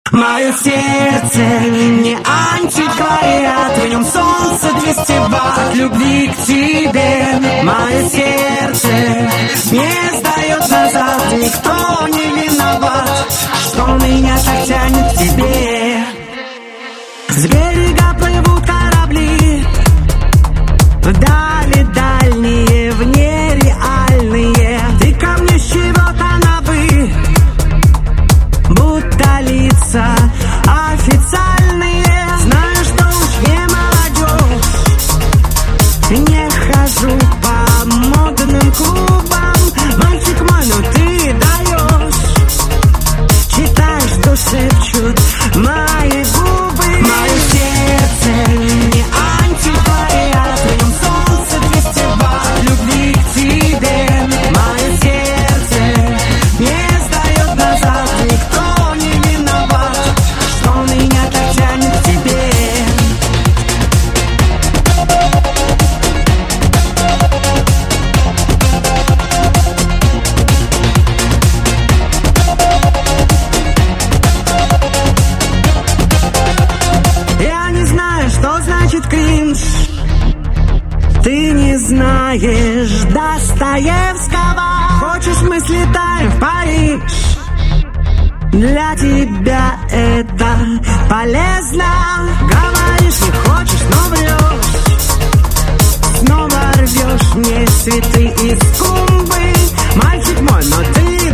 Мое сердце не антиквариат, в нем солнце 200 ватт любви к тебе. Мое сердце не сдает назад, никто не виноват, что меня так тянет к тебе. С берега плывут корабли, вдали дальние, в нереальные. Ты ко мне с чего-то на «вы», будто лица официальные. Знаю, что уж не молодежь, не хожу по модным клубам. Мальчик мой, ну ты даешь, читаешь, что шепчут мои губы. Мое сердце не антиквариат, в нем солнце 200 ватт любви к тебе. Мое сердце не сдает назад, никто не виноват, что меня так тянет к тебе. Я не знаю, что значит кринж, ты не знаешь Достоевского. Хочешь, мы слетаем в Париж, для тебя это полезно. Говоришь, не хочешь, но врешь, снова рвешь мне цветы из клумбы. Мальчик мой, но ты